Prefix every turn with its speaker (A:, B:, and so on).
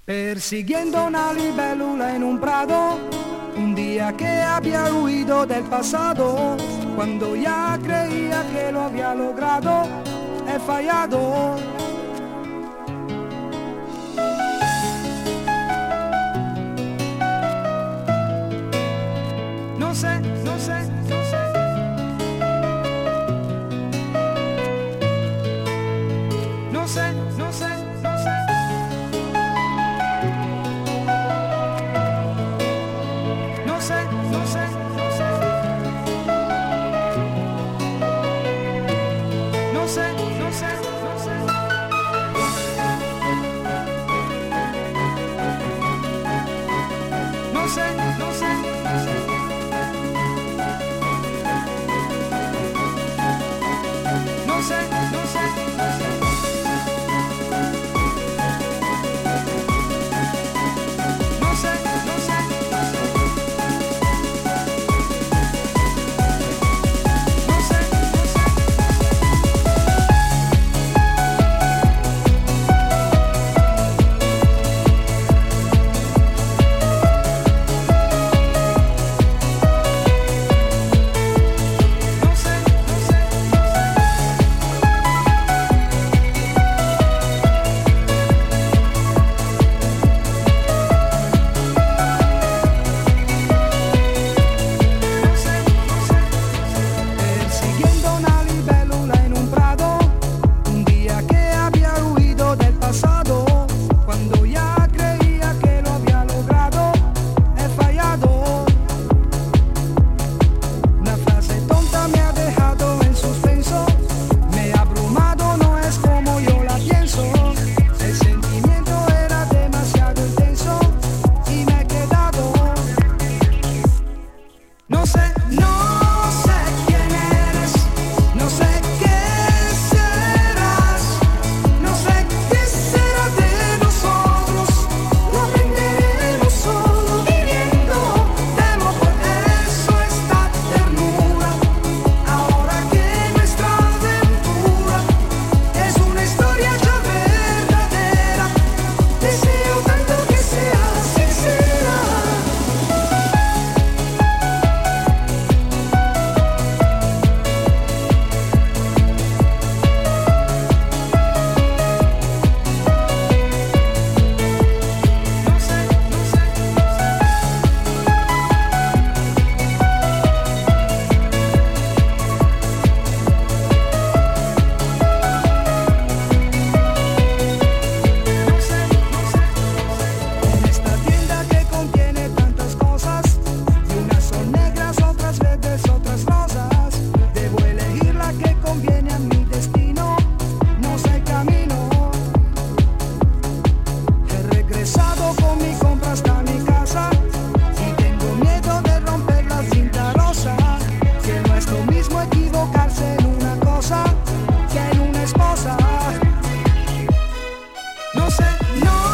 A: Persiguiendo una libélula en un prado, un día que había huido del pasado, cuando ya creía que lo había logrado, he fallado. No sé, no sé, no sé. No sé, no sé, no sé. No sé, no sé, no sé. No sé, no sé, no sé. No sé, no sé, no sé. No sé, no sé, no sé. No sé, no sé, no sé. No sé, no sé. No sé, no sé, no sé. No sé, no sé, persiguiendo una libélula en un prado, un día que había huido del pasado, cuando ya creía que lo había logrado, he fallado. Una frase tonta me ha dejado en suspenso, me ha abrumado, no es como yo la pienso. El sentimiento era demasiado intenso y me he quedado. No sé, no sé quién eres, no sé qué serás, no sé qué será de nosotros, lo aprenderemos solo viviendo. Temo por eso esta ternura, ahora que nuestra aventura es una historia ya verdadera. Deseo tanto que sea sincera. No sé, no sé, no sé. No sé, no sé, no sé. En esta tienda que contiene tantas cosas, y unas son negras, otras verdes, otras rosas, debo elegir la que conviene a mi destino. No sé el camino. He regresado con mi compra hasta mi casa y tengo miedo de romper la cinta rosa, que no es lo mismo equivocarse en una cosa que en una esposa. No sé, no